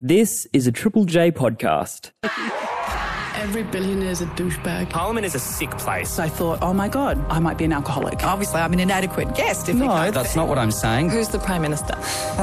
This is a Triple J podcast. Every billionaire's a douchebag. Parliament is a sick place. I thought, oh my God, I might be an alcoholic. Obviously, I'm an inadequate guest. No, that's not what I'm saying. Who's the Prime Minister?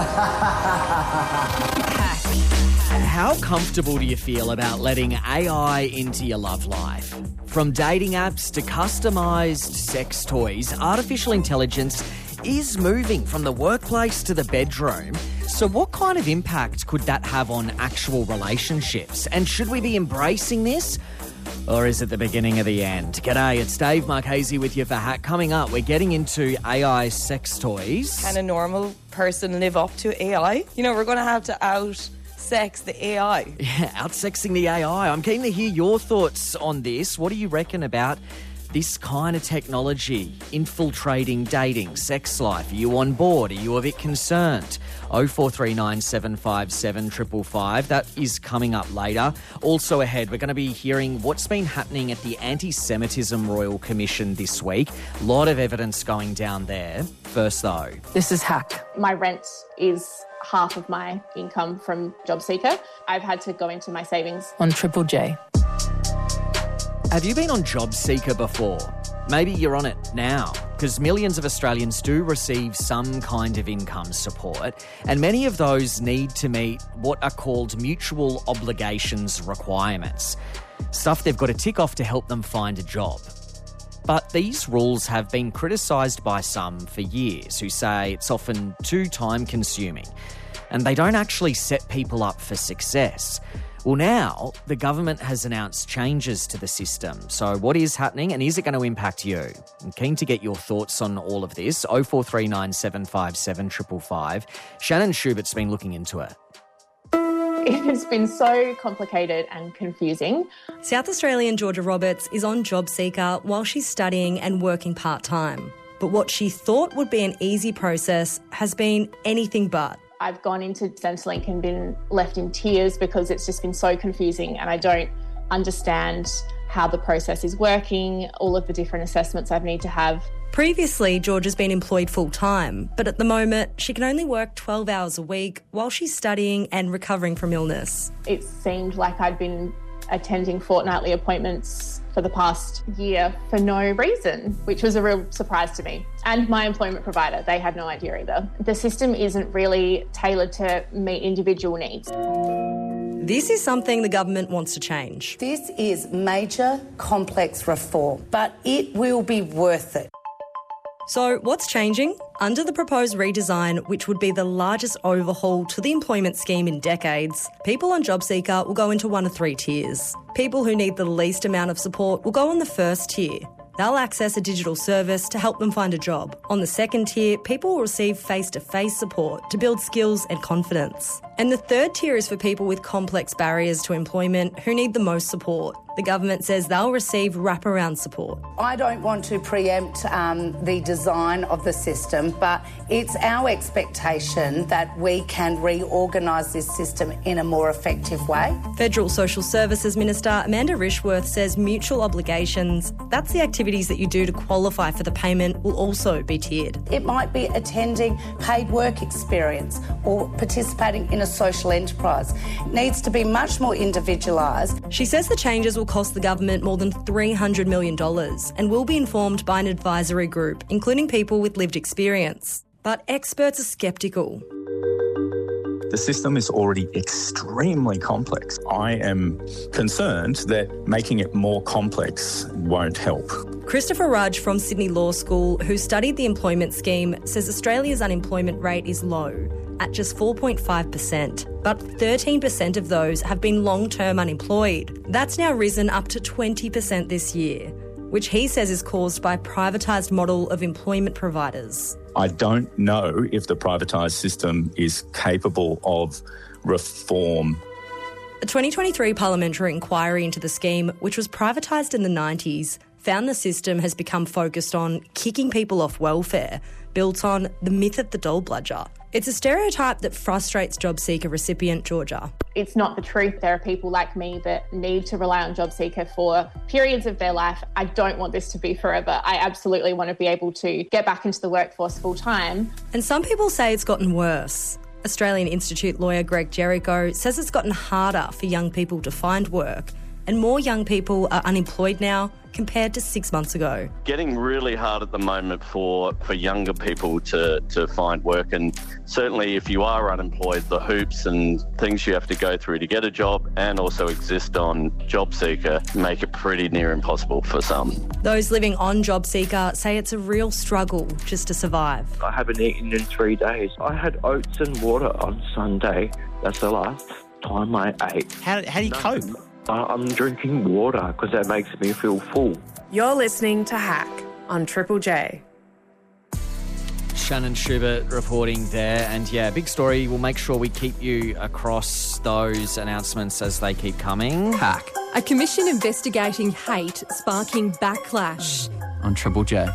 How comfortable do you feel about letting AI into your love life? From dating apps to customised sex toys, artificial intelligence is moving from the workplace to the bedroom. So what kind of impact could that have on actual relationships? And should we be embracing this? Or is it the beginning of the end? G'day, it's Dave Marchese with you for Hack. Coming up, we're getting into AI sex toys. Can a normal person live up to AI? You know, we're going to have to out-sex the AI. Yeah, out-sexing the AI. I'm keen to hear your thoughts on this. What do you reckon about this kind of technology infiltrating dating, sex life? Are you on board? Are you a bit concerned? 0439 757 555. That is coming up later. Also ahead, we're going to be hearing what's been happening at the Anti-Semitism Royal Commission this week. A lot of evidence going down there. First though, This is Hack. My rent is half of my income from JobSeeker. I've had to go into my savings. On Triple J. have you been on JobSeeker before? Maybe you're on it now, because millions of Australians do receive some kind of income support, and many of those need to meet what are called mutual obligations requirements, stuff they've got to tick off to help them find a job. But these rules have been criticised by some for years, who say it's often too time-consuming, and they don't actually set people up for success. Well, now the government has announced changes to the system. So what is happening, and is it going to impact you? I'm keen to get your thoughts on all of this. 0439 757 555. Shannon Schubert's been looking into it. It has been so complicated and confusing. South Australian Georgia Roberts is on JobSeeker while she's studying and working part-time. But what she thought would be an easy process has been anything but. I've gone into Centrelink and been left in tears because it's just been so confusing and I don't understand how the process is working, all of the different assessments I need to have. Previously, Georgia's been employed full-time, but at the moment, she can only work 12 hours a week while she's studying and recovering from illness. It seemed like I'd been attending fortnightly appointments for the past year for no reason, which was a real surprise to me. And my employment provider, they had no idea either. The system isn't really tailored to meet individual needs. This is something the government wants to change. This is major, complex reform, but it will be worth it. So what's changing? Under the proposed redesign, which would be the largest overhaul to the employment scheme in decades, people on JobSeeker will go into one of three tiers. People who need the least amount of support will go on the first tier. They'll access a digital service to help them find a job. On the second tier, people will receive face-to-face support to build skills and confidence. And the third tier is for people with complex barriers to employment who need the most support. The government says they'll receive wraparound support. I don't want to preempt the design of the system, but it's our expectation that we can reorganise this system in a more effective way. Federal Social Services Minister Amanda Rishworth says mutual obligations, that's the activities that you do to qualify for the payment, will also be tiered. It might be attending paid work experience or participating in a social enterprise. It needs to be much more individualised. She says the changes will cost the government more than $300 million and will be informed by an advisory group, including people with lived experience. But experts are sceptical. The system is already extremely complex. I am concerned that making it more complex won't help. Christopher Rudge from Sydney Law School, who studied the employment scheme, says Australia's unemployment rate is low, at just 4.5%. But 13% of those have been long-term unemployed. That's now risen up to 20% this year, which he says is caused by a privatised model of employment providers. I don't know if the privatised system is capable of reform. A 2023 parliamentary inquiry into the scheme, which was privatised in the 90s, found the system has become focused on kicking people off welfare, built on the myth of the dole bludger. It's a stereotype that frustrates JobSeeker recipient Georgia. It's not the truth. There are people like me that need to rely on JobSeeker for periods of their life. I don't want this to be forever. I absolutely want to be able to get back into the workforce full time. And some people say it's gotten worse. Australian Institute lawyer Greg Jericho says it's gotten harder for young people to find work, and more young people are unemployed now compared to 6 months ago. Getting really hard at the moment for younger people to find work, and certainly if you are unemployed, the hoops and things you have to go through to get a job and also exist on JobSeeker make it pretty near impossible for some. Those living on JobSeeker say it's a real struggle just to survive. I haven't eaten in 3 days. I had oats and water on Sunday. That's the last time I ate. How do you cope? I'm drinking water because that makes me feel full. You're listening to Hack on Triple J. Shannon Schubert reporting there. And yeah, big story. We'll make sure we keep you across those announcements as they keep coming. Hack. A commission investigating hate sparking backlash. On Triple J.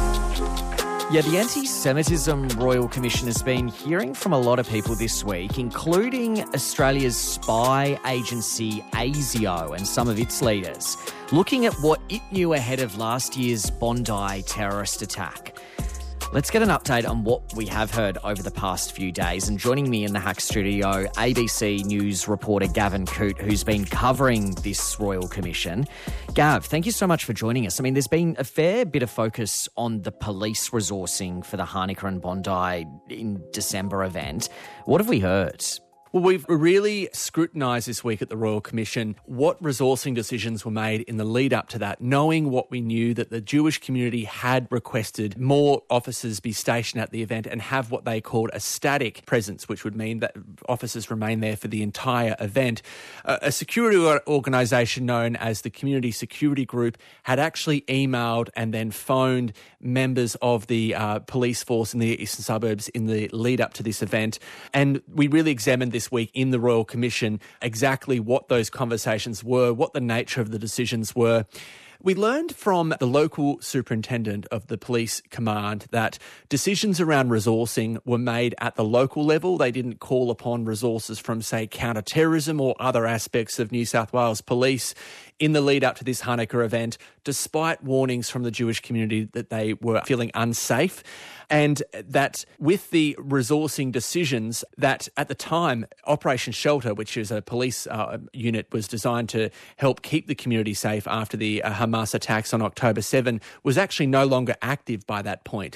Yeah, the Anti-Semitism Royal Commission has been hearing from a lot of people this week, including Australia's spy agency ASIO and some of its leaders, looking at what it knew ahead of last year's Bondi terrorist attack. Let's get an update on what we have heard over the past few days. And joining me in the Hack studio, ABC News reporter Gavin Coote, who's been covering this Royal Commission. Gav, thank you so much for joining us. I mean, there's been a fair bit of focus on the police resourcing for the Hanukkah and Bondi in December event. What have we heard? Well, we've really scrutinised this week at the Royal Commission what resourcing decisions were made in the lead up to that, knowing what we knew that the Jewish community had requested more officers be stationed at the event and have what they called a static presence, which would mean that officers remain there for the entire event. A security organisation known as the Community Security Group had actually emailed and then phoned members of the police force in the eastern suburbs in the lead up to this event. And we really examined this week in the Royal Commission exactly what those conversations were, what the nature of the decisions were. We learned from the local superintendent of the police command that decisions around resourcing were made at the local level. They didn't call upon resources from, say, counter-terrorism or other aspects of New South Wales police in the lead up to this Hanukkah event, despite warnings from the Jewish community that they were feeling unsafe. And that with the resourcing decisions that at the time, Operation Shelter, which is a police unit, was designed to help keep the community safe after the Hamas attacks on October 7, was actually no longer active by that point.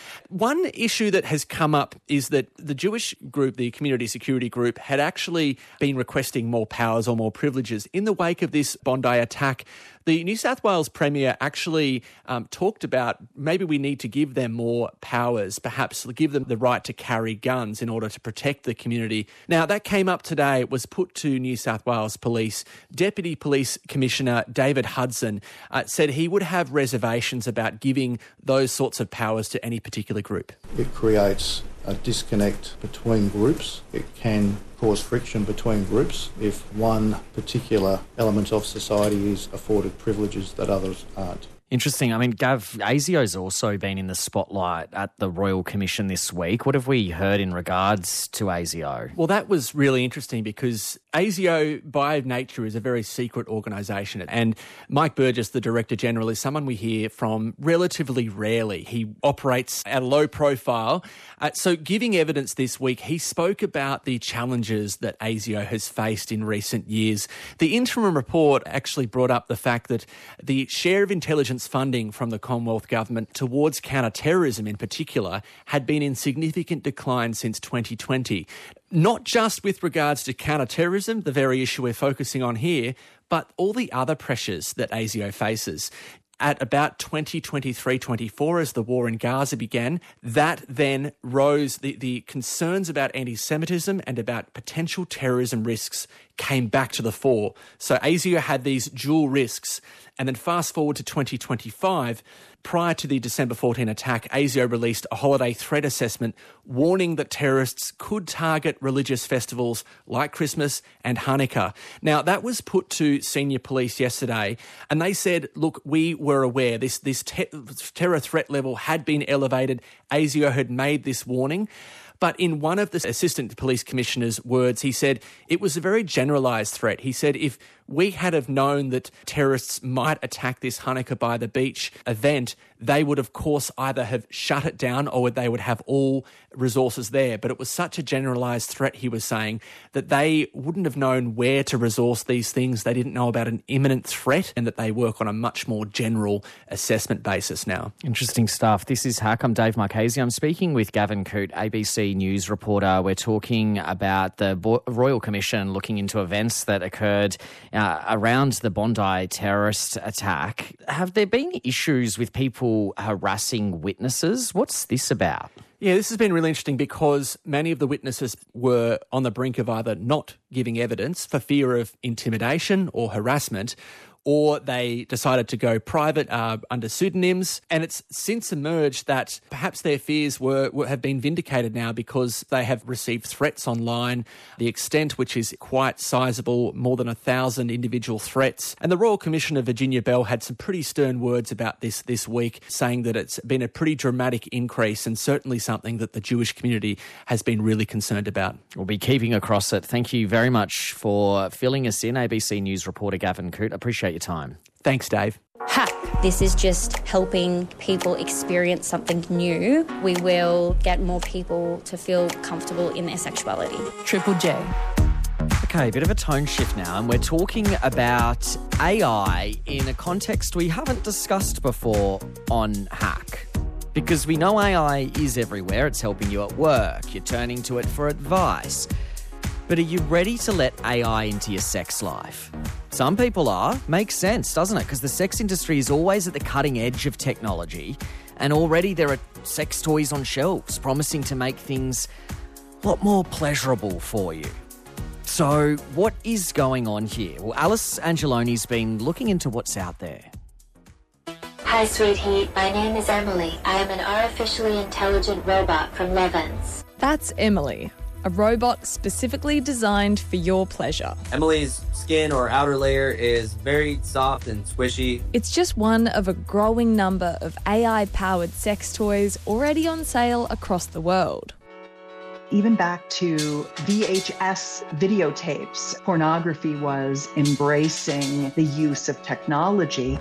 One issue that has come up is that the Jewish group, the Community Security Group, had actually been requesting more powers or more privileges. In the wake of this Bondi attack, the New South Wales Premier actually talked about maybe we need to give them more powers, perhaps give them the right to carry guns in order to protect the community. Now, that came up today. It was put to New South Wales Police. Deputy Police Commissioner David Hudson said he would have reservations about giving those sorts of powers to any particular group. It creates a disconnect between groups. It can cause friction between groups if one particular element of society is afforded privileges that others aren't. Interesting. I mean, Gav, ASIO's also been in the spotlight at the Royal Commission this week. What have we heard in regards to ASIO? Well, that was really interesting because ASIO, by nature, is a very secret organisation. And Mike Burgess, the Director General, is someone we hear from relatively rarely. He operates at a low profile. So giving evidence this week, he spoke about the challenges that ASIO has faced in recent years. The interim report actually brought up the fact that the share of intelligence funding from the Commonwealth Government towards counter-terrorism in particular had been in significant decline since 2020. Not just with regards to counter-terrorism, the very issue we're focusing on here, but all the other pressures that ASIO faces. At about 2023-24, as the war in Gaza began, that then rose, the concerns about anti-Semitism and about potential terrorism risks came back to the fore. So ASIO had these dual risks. And then fast forward to 2025, prior to the December 14 attack, ASIO released a holiday threat assessment warning that terrorists could target religious festivals like Christmas and Hanukkah. Now, that was put to senior police yesterday, and they said, look, we were aware this terror threat level had been elevated. ASIO had made this warning. But in one of the Assistant Police Commissioner's words, he said it was a very generalised threat. He said if we had have known that terrorists might attack this Hanukkah by the beach event, they would, of course, either have shut it down or they would have all resources there. But it was such a generalised threat, he was saying, that they wouldn't have known where to resource these things. They didn't know about an imminent threat, and that they work on a much more general assessment basis now. Interesting stuff. This is Hack. I'm Dave Marchese. I'm speaking with Gavin Coote, ABC News reporter. We're talking about the Royal Commission looking into events that occurred around the Bondi terrorist attack. Have there been issues with people harassing witnesses? What's this about? Yeah, this has been really interesting because many of the witnesses were on the brink of either not giving evidence for fear of intimidation or harassment, or they decided to go private under pseudonyms. And it's since emerged that perhaps their fears have been vindicated now because they have received threats online, the extent which is quite sizable, more than 1,000 individual threats. And the Royal Commissioner, Virginia Bell, had some pretty stern words about this week, saying that it's been a pretty dramatic increase and certainly something that the Jewish community has been really concerned about. We'll be keeping across it. Thank you very much for filling us in, ABC News reporter Gavin Coote. Appreciate your time. Thanks, Dave. Hack. This is just helping people experience something new. We will get more people to feel comfortable in their sexuality. Triple J. Okay, a bit of a tone shift now, and we're talking about AI in a context we haven't discussed before on Hack. Because we know AI is everywhere. It's helping you at work. You're turning to it for advice. But are you ready to let AI into your sex life? Some people are. Makes sense, doesn't it? Because the sex industry is always at the cutting edge of technology, and already there are sex toys on shelves promising to make things a lot more pleasurable for you. So what is going on here? Well, Alice Angeloni's been looking into what's out there. Hi, sweetie. My name is Emily. I am an artificially intelligent robot from Levens. That's Emily, a robot specifically designed for your pleasure. Emily's skin or outer layer is very soft and squishy. It's just one of a growing number of AI-powered sex toys already on sale across the world. Even back to VHS videotapes, pornography was embracing the use of technology.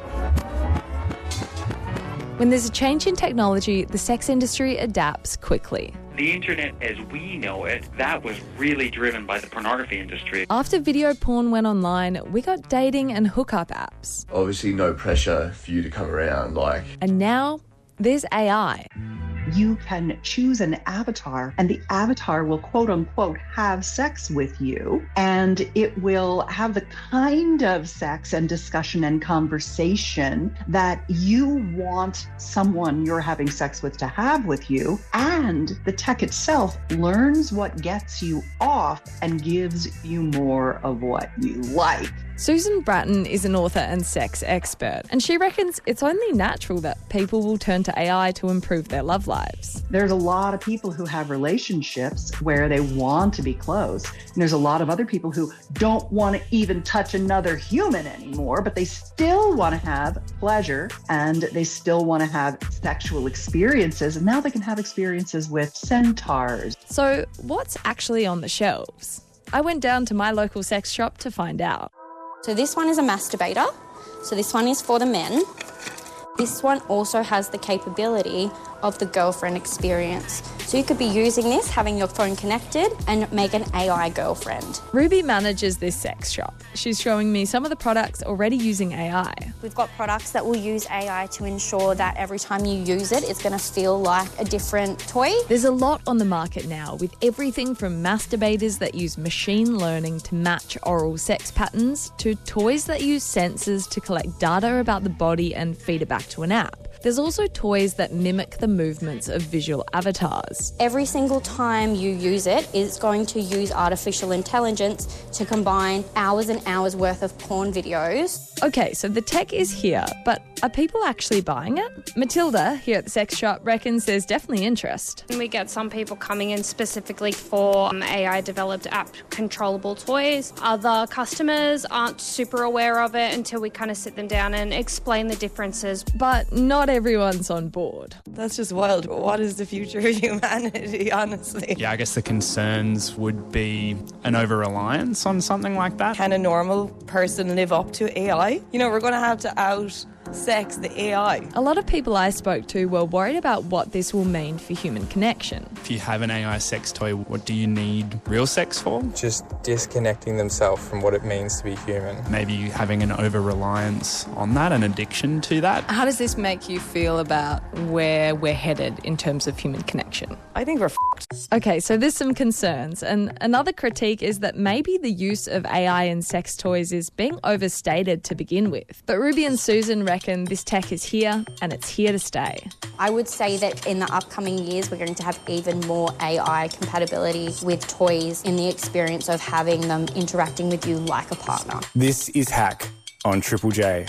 When there's a change in technology, the sex industry adapts quickly. The internet as we know it, that was really driven by the pornography industry. After video porn went online, we got dating and hookup apps. Obviously no pressure for you to come around, And now there's AI. You can choose an avatar, and the avatar will quote unquote have sex with you, and it will have the kind of sex and discussion and conversation that you want someone you're having sex with to have with you. And the tech itself learns what gets you off and gives you more of what you like. Susan Bratton is an author and sex expert, and she reckons it's only natural that people will turn to AI to improve their love lives. There's a lot of people who have relationships where they want to be close, and there's a lot of other people who don't want to even touch another human anymore, but they still want to have pleasure and they still want to have sexual experiences, and now they can have experiences with centaurs. So what's actually on the shelves? I went down to my local sex shop to find out. So this one is a masturbator. So this one is for the men. This one also has the capability of the girlfriend experience. So you could be using this, having your phone connected, and make an AI girlfriend. Ruby manages this sex shop. She's showing me some of the products already using AI. We've got products that will use AI to ensure that every time you use it, it's going to feel like a different toy. There's a lot on the market now, with everything from masturbators that use machine learning to match oral sex patterns to toys that use sensors to collect data about the body and feed it back to an app. There's also toys that mimic the movements of visual avatars. Every single time you use it, it's going to use artificial intelligence to combine hours and hours worth of porn videos. Okay, so the tech is here, but Are people actually buying it? Matilda, here at the sex shop, reckons there's definitely interest. We get some people coming in specifically for AI-developed app-controllable toys. Other customers aren't super aware of it until we kind of sit them down and explain the differences. But not everyone's on board. That's just wild. What is the future of humanity, honestly? Yeah, I guess the concerns would be an over-reliance on something like that. Can a normal person live up to AI? You know, we're going to have to out-sex the AI. A lot of people I spoke to were worried about what this will mean for human connection. If you have an AI sex toy, what do you need real sex for? Just disconnecting themselves from what it means to be human. Maybe having an over-reliance on that, an addiction to that. How does this make you feel about where we're headed in terms of human connection? I think we're f***ed. Okay, so there's some concerns. And another critique is that maybe the use of AI in sex toys is being overstated to begin with. But Ruby and Susan reckon this tech is here and it's here to stay. I would say that in the upcoming years, we're going to have even more AI compatibility with toys in the experience of having them interacting with you like a partner. This is Hack on Triple J.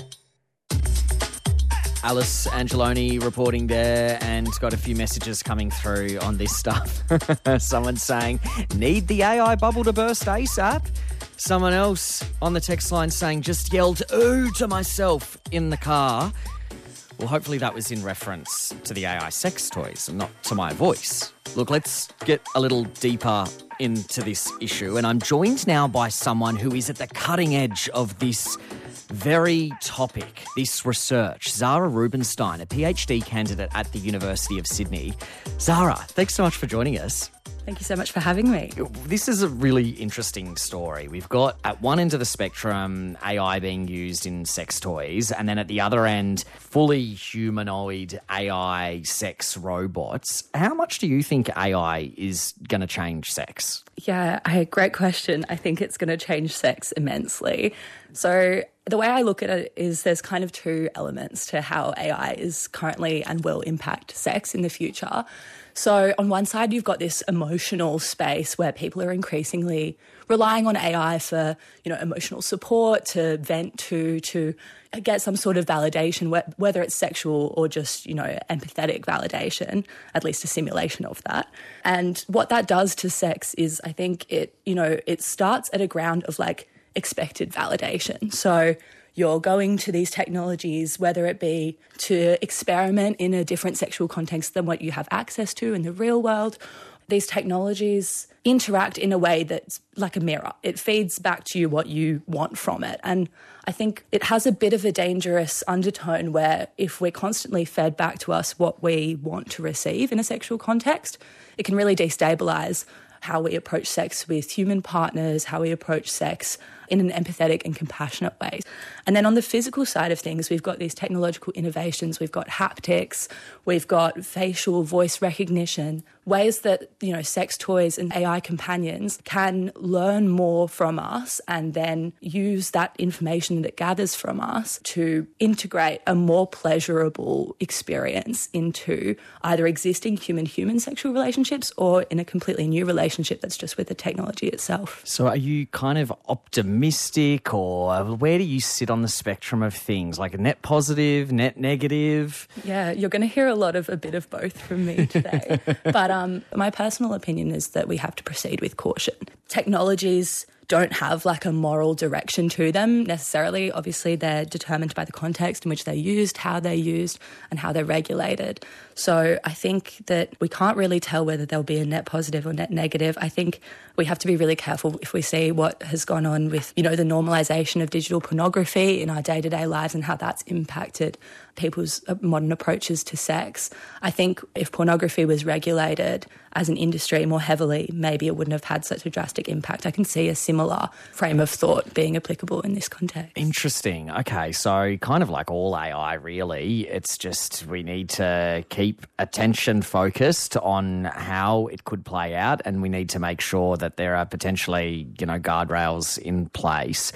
Alice Angeloni reporting there, and got a few messages coming through on this stuff. Someone saying, need the AI bubble to burst ASAP. Someone else on the text line saying, just yelled ooh to myself in the car. Well, hopefully that was in reference to the AI sex toys and not to my voice. Look, let's get a little deeper into this issue, and I'm joined now by someone who is at the cutting edge of this very topic, this research. Zara Rubinstein, a PhD candidate at the University of Sydney. Zara, thanks so much for joining us. Thank you so much for having me. This is a really interesting story. We've got at one end of the spectrum AI being used in sex toys, and then at the other end, fully humanoid AI sex robots. How much do you think AI is going to change sex? Yeah, great question. I think it's going to change sex immensely. So the way I look at it is there's kind of two elements to how AI is currently and will impact sex in the future. So on one side, you've got this emotional space where people are increasingly relying on AI for, emotional support, to vent to get some sort of validation, whether it's sexual or just, empathetic validation, at least a simulation of that. And what that does to sex is, I think it starts at a ground of expected validation. So you're going to these technologies, whether it be to experiment in a different sexual context than what you have access to in the real world. These technologies interact in a way that's like a mirror. It feeds back to you what you want from it. And I think it has a bit of a dangerous undertone where if we're constantly fed back to us what we want to receive in a sexual context, it can really destabilise how we approach sex with human partners, how we approach sex in an empathetic and compassionate way. And then on the physical side of things, we've got these technological innovations, we've got haptics, we've got facial voice recognition, ways that, sex toys and AI companions can learn more from us and then use that information that it gathers from us to integrate a more pleasurable experience into either existing human-human sexual relationships or in a completely new relationship that's just with the technology itself. So are you kind of optimistic, or where do you sit on the spectrum of things, like a net positive, net negative? Yeah, you're going to hear a bit of both from me today. But my personal opinion is that we have to proceed with caution. Technologies don't have a moral direction to them necessarily. Obviously, they're determined by the context in which they're used, how they're used, and how they're regulated. So I think that we can't really tell whether there'll be a net positive or net negative. I think we have to be really careful if we see what has gone on with, the normalisation of digital pornography in our day-to-day lives and how that's impacted people's modern approaches to sex. I think if pornography was regulated as an industry more heavily, maybe it wouldn't have had such a drastic impact. I can see a similar frame of thought being applicable in this context. Interesting. Okay, so kind of like all AI, really, it's just we need to keep attention focused on how it could play out, and we need to make sure that there are potentially, guardrails in place.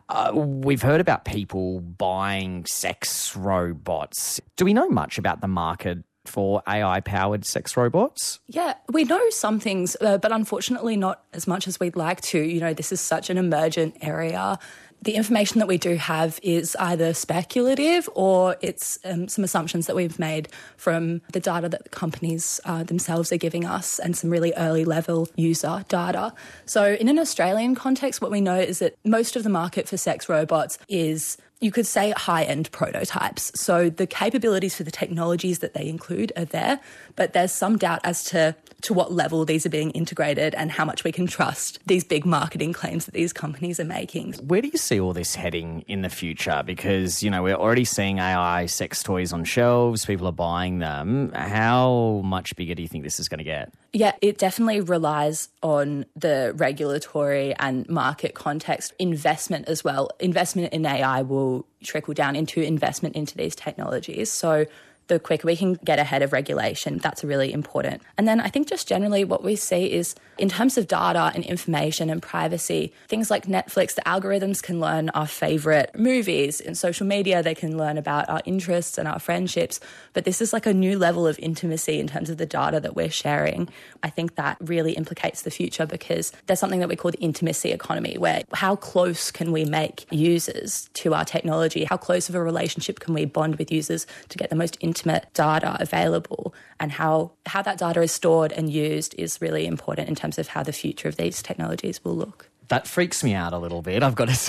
We've heard about people buying sex robots. Do we know much about the market for AI-powered sex robots? Yeah, we know some things, but unfortunately not as much as we'd like to. This is such an emergent area. the information that we do have is either speculative or it's some assumptions that we've made from the data that the companies themselves are giving us and some really early level user data. So in an Australian context, what we know is that most of the market for sex robots is, you could say, high-end prototypes. So the capabilities for the technologies that they include are there, but there's some doubt as to what level these are being integrated and how much we can trust these big marketing claims that these companies are making. Where do you see all this heading in the future? Because, you know, we're already seeing AI sex toys on shelves, people are buying them. How much bigger do you think this is going to get? Yeah, it definitely relies on the regulatory and market context, investment as well. Investment in AI will trickle down into investment into these technologies. So the quicker we can get ahead of regulation, that's really important. And then I think just generally what we see is in terms of data and information and privacy, things like Netflix, the algorithms can learn our favourite movies. In social media, they can learn about our interests and our friendships. But this is like a new level of intimacy in terms of the data that we're sharing. I think that really implicates the future because there's something that we call the intimacy economy, where how close can we make users to our technology? How close of a relationship can we bond with users to get the most intimate data available, and how that data is stored and used is really important in terms of how the future of these technologies will look. That freaks me out a little bit, I've got to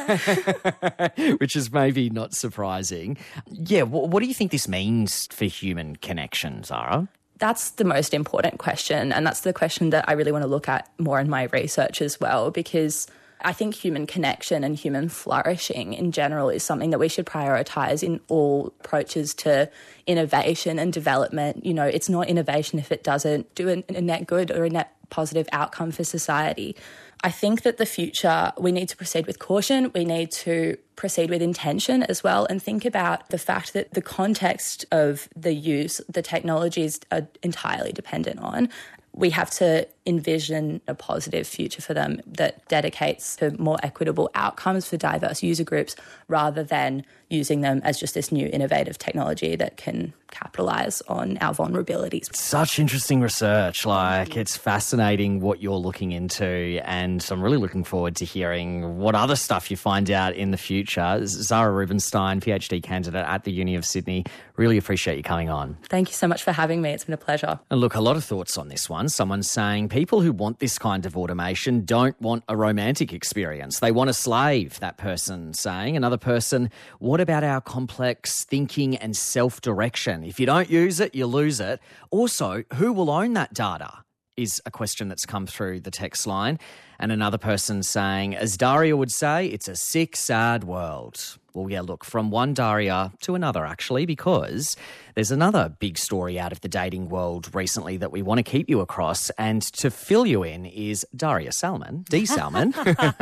say, which is maybe not surprising. Yeah, what do you think this means for human connection, Zara? That's the most important question, and that's the question that I really want to look at more in my research as well, because I think human connection and human flourishing in general is something that we should prioritise in all approaches to innovation and development. You know, it's not innovation if it doesn't do a net good or a net positive outcome for society. I think that the future, we need to proceed with caution. We need to proceed with intention as well, and think about the fact that the context of the use, the technologies are entirely dependent on. We have to envision a positive future for them that dedicates to more equitable outcomes for diverse user groups rather than using them as just this new innovative technology that can capitalise on our vulnerabilities. Such interesting research. Like, it's fascinating what you're looking into, and I'm really looking forward to hearing what other stuff you find out in the future. Zara Rubinstein, PhD candidate at the Uni of Sydney, really appreciate you coming on. Thank you so much for having me. It's been a pleasure. And look, a lot of thoughts on this one. Someone's saying people who want this kind of automation don't want a romantic experience. They want a slave, that person saying. Another person, what about our complex thinking and self-direction? If you don't use it, you lose it. Also, who will own that data is a question that's come through the text line. And another person saying, as Daria would say, it's a sick, sad world. Well, yeah, look, from one Daria to another, actually, because there's another big story out of the dating world recently that we want to keep you across. And to fill you in is Daria Salmon, D. Salmon.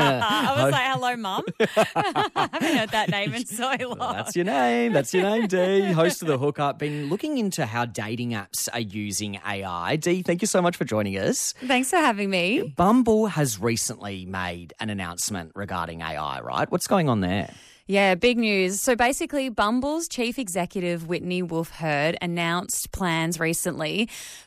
I was like, hello, Mum. I haven't heard that name in so long. Well, that's your name. That's your name, D. Host of The Hookup. Been looking into how dating apps are using AI. D, thank you so much for joining us. Thanks for having me. Bumble has recently made an announcement regarding AI, right? What's going on there? Yeah, big news. So basically, Bumble's chief executive, Whitney Wolfe Herd, announced plans recently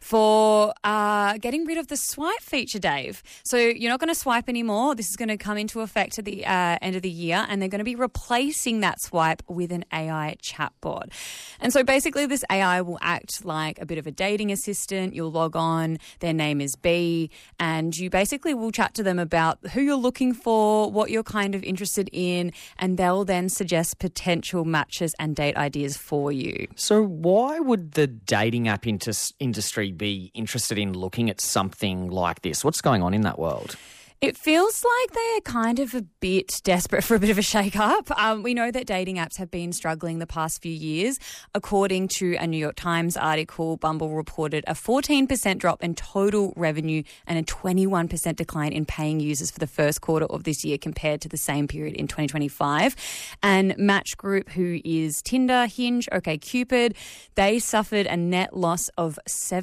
for getting rid of the swipe feature, Dave. So you're not going to swipe anymore. This is going to come into effect at the end of the year, and they're going to be replacing that swipe with an AI chatbot. And so basically, this AI will act like a bit of a dating assistant. You'll log on, their name is B, and you basically will chat to them about who you're looking for, what you're kind of interested in, and they'll then suggest potential matches and date ideas for you. So why would the dating app industry be interested in looking at something like this? What's going on in that world? It feels like they're kind of a bit desperate for a bit of a shake-up. We know that dating apps have been struggling the past few years. According to a New York Times article, Bumble reported a 14% drop in total revenue and a 21% decline in paying users for the first quarter of this year compared to the same period in 2025. And Match Group, who is Tinder, Hinge, OkCupid, they suffered a net loss of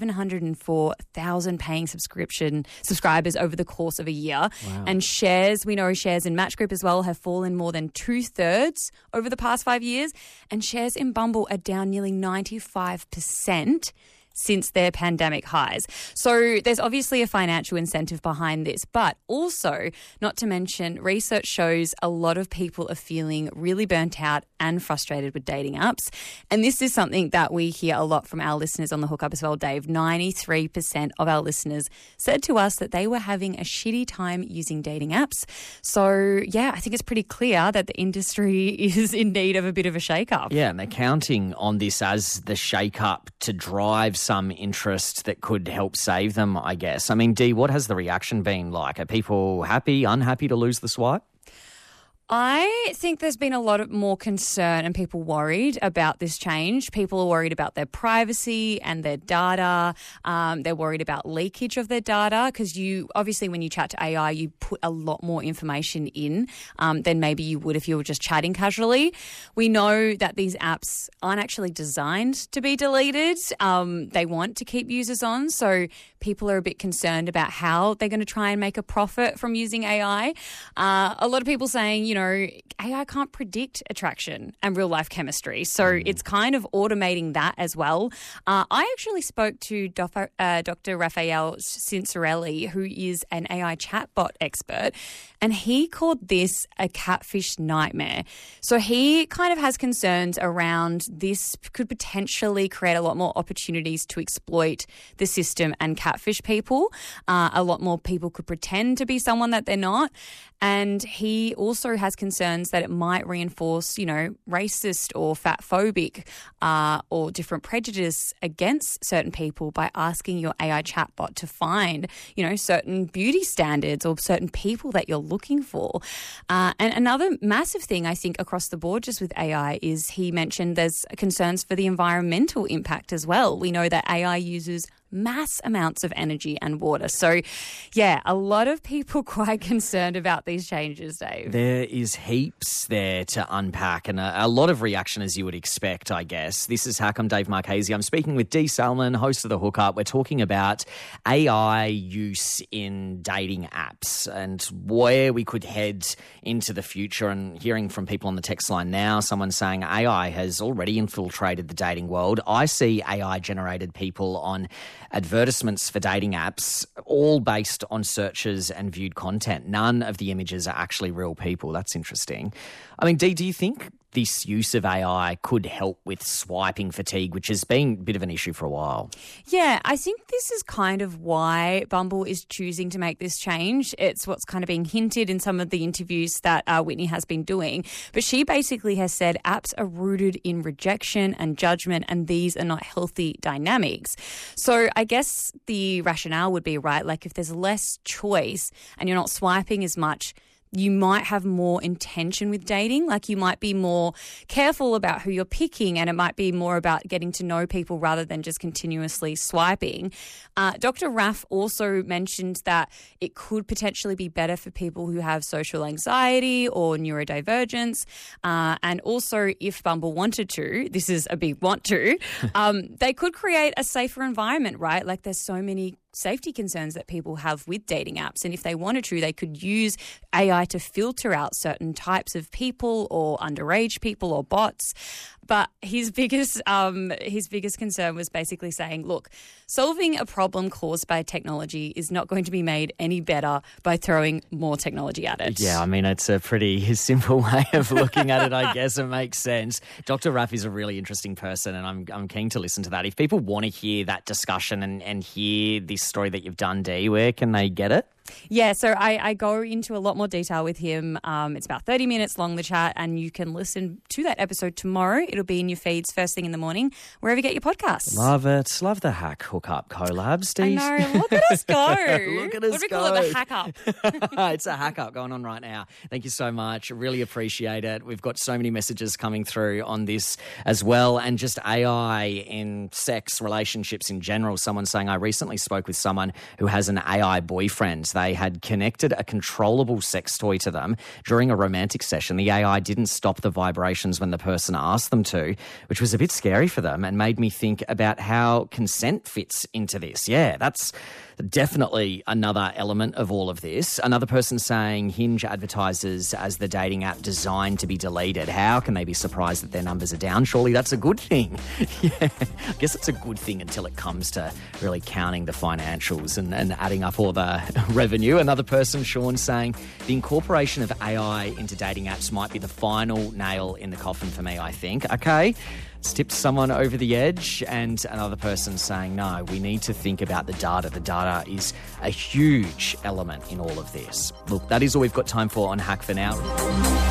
704,000 paying subscribers over the course of a year. Wow. And we know shares in Match Group as well have fallen more than 2/3 over the past 5 years. And shares in Bumble are down nearly 95%. since their pandemic highs. So there's obviously a financial incentive behind this, but also, not to mention, research shows a lot of people are feeling really burnt out and frustrated with dating apps. And this is something that we hear a lot from our listeners on The Hookup as well, Dave. 93% of our listeners said to us that they were having a shitty time using dating apps. So, yeah, I think it's pretty clear that the industry is in need of a bit of a shake-up. Yeah, and they're counting on this as the shake-up to drive some interest that could help save them, I guess. I mean, Dee, what has the reaction been like? Are people happy, unhappy to lose the swipe? I think there's been a lot more concern and people worried about this change. People are worried about their privacy and their data. They're worried about leakage of their data because obviously when you chat to AI, you put a lot more information in than maybe you would if you were just chatting casually. We know that these apps aren't actually designed to be deleted. They want to keep users on, so people are a bit concerned about how they're going to try and make a profit from using AI. A lot of people saying, AI can't predict attraction and real life chemistry. So it's kind of automating that as well. I actually spoke to Dr. Raphael Cincerelli, who is an AI chatbot expert, and he called this a catfish nightmare. So he kind of has concerns around this could potentially create a lot more opportunities to exploit the system and catfish people. A lot more people could pretend to be someone that they're not. And he also has concerns that it might reinforce, racist or fatphobic or different prejudice against certain people by asking your AI chatbot to find, certain beauty standards or certain people that you're looking for. And another massive thing, I think, across the board just with AI is he mentioned there's concerns for the environmental impact as well. We know that AI uses mass amounts of energy and water. So, yeah, a lot of people quite concerned about these changes, Dave. There is heaps there to unpack and a lot of reaction as you would expect, I guess. This is Hack. I'm Dave Marchese. I'm speaking with Dee Salmon, host of The Hookup. We're talking about AI use in dating apps and where we could head into the future, and hearing from people on the text line now, someone saying AI has already infiltrated the dating world. I see AI-generated people on advertisements for dating apps, all based on searches and viewed content. None of the images are actually real people. That's interesting. I mean, Dee, do you think this use of AI could help with swiping fatigue, which has been a bit of an issue for a while? Yeah, I think this is kind of why Bumble is choosing to make this change. It's what's kind of being hinted in some of the interviews that Whitney has been doing. But she basically has said apps are rooted in rejection and judgment, and these are not healthy dynamics. So I guess the rationale would be, right, like if there's less choice and you're not swiping as much, you might have more intention with dating. Like you might be more careful about who you're picking, and it might be more about getting to know people rather than just continuously swiping. Dr. Raff also mentioned that it could potentially be better for people who have social anxiety or neurodivergence. And also, if Bumble wanted to, this is a big want to, they could create a safer environment, right? Like there's so many safety concerns that people have with dating apps, and if they wanted to, they could use AI to filter out certain types of people or underage people or bots. But his biggest concern was basically saying, look, solving a problem caused by technology is not going to be made any better by throwing more technology at it. Yeah, I mean, it's a pretty simple way of looking at it, I guess. It makes sense. Dr. Raff is a really interesting person, and I'm keen to listen to that. If people want to hear that discussion and hear this story that you've done, Dee, where can they get it? Yeah, so I go into a lot more detail with him. It's about 30 minutes long, the chat, and you can listen to that episode tomorrow. It'll be in your feeds first thing in the morning, wherever you get your podcasts. Love it. Love the Hack Hookup collab, Steve. I know. Look at us go. Look at us go. What do we call it? The Hack Up. It's a Hack Up going on right now. Thank you so much. Really appreciate it. We've got so many messages coming through on this as well, and just AI in sex, relationships in general. Someone saying, I recently spoke with someone who has an AI boyfriend. they had connected a controllable sex toy to them during a romantic session. The AI didn't stop the vibrations when the person asked them to, which was a bit scary for them and made me think about how consent fits into this. Yeah, that's definitely another element of all of this. Another person saying Hinge advertises as the dating app designed to be deleted. How can they be surprised that their numbers are down? Surely that's a good thing. Yeah, I guess it's a good thing until it comes to really counting the financials and adding up all the revenue. Another person, Sean, saying the incorporation of AI into dating apps might be the final nail in the coffin for me, I think. Okay, it's tipped someone over the edge. And another person saying, no, we need to think about the data. The data is a huge element in all of this. Look, that is all we've got time for on Hack for now.